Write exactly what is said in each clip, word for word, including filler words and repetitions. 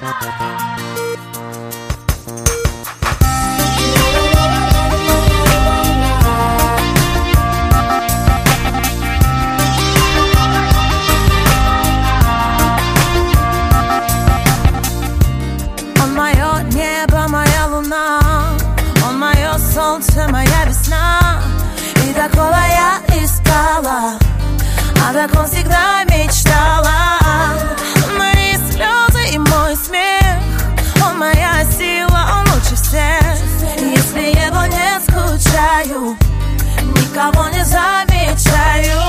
Солнце, моя весна, и такого я искала, а так он всегда мечтала. Мои слезы и мой смех, он моя сила, он лучше всех. Если его не скучаю, никого не замечаю.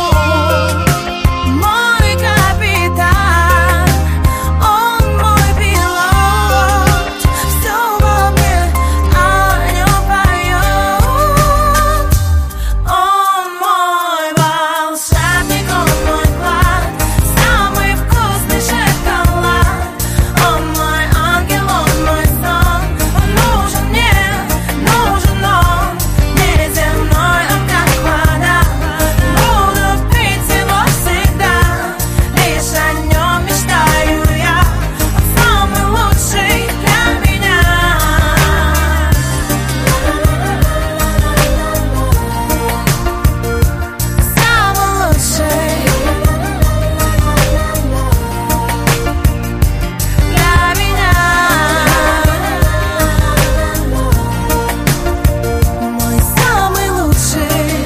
Мой капитан, он мой пилот, все во мне о нем поет. Он мой волшебник, он мой клад, самый вкусный шоколад. Он мой ангел, он мой сон, он нужен мне, нужен он, неземной, он как вода. Буду пить его всегда, лишь о нем мечтаю я. Он самый лучший для меня. Самый лучший для меня. Мой самый лучший.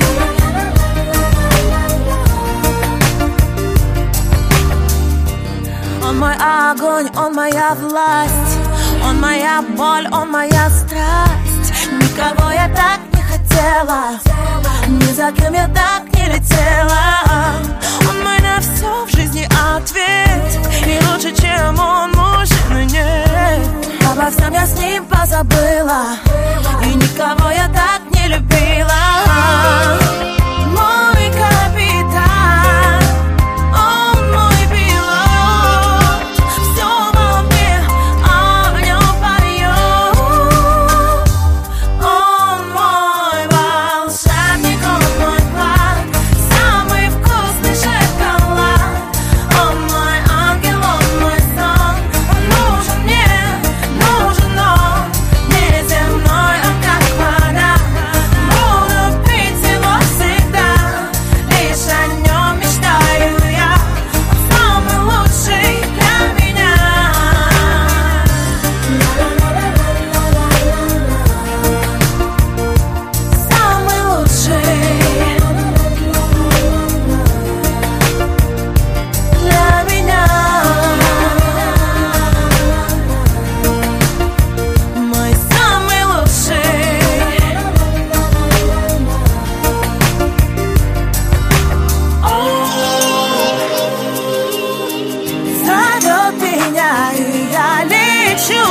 Он мой огонь, он моя власть, он моя боль, он моя страсть. Никого я так не хотела, ни за кем я так не летела. Он мой на все в жизни ответ, и лучше, чем он, мужчины нет. Обо всем я с ним позабыла, и никого я так не любила. Мой капитан, он мой пилот, все во мне о нем поет. Он мой волшебник, он мой клад, самый вкусный шоколад. Он мой ангел, он мой сон, он нужен мне, нужен он, неземной, он как вода. Буду пить его всегда, лишь о нем мечтаю я. Он самый лучший для меня. Самый лучший для меня. Мой самый лучший. Зовет меня, и я лечу.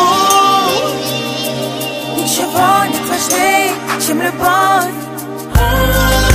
Ничего нет важней, чем любовь.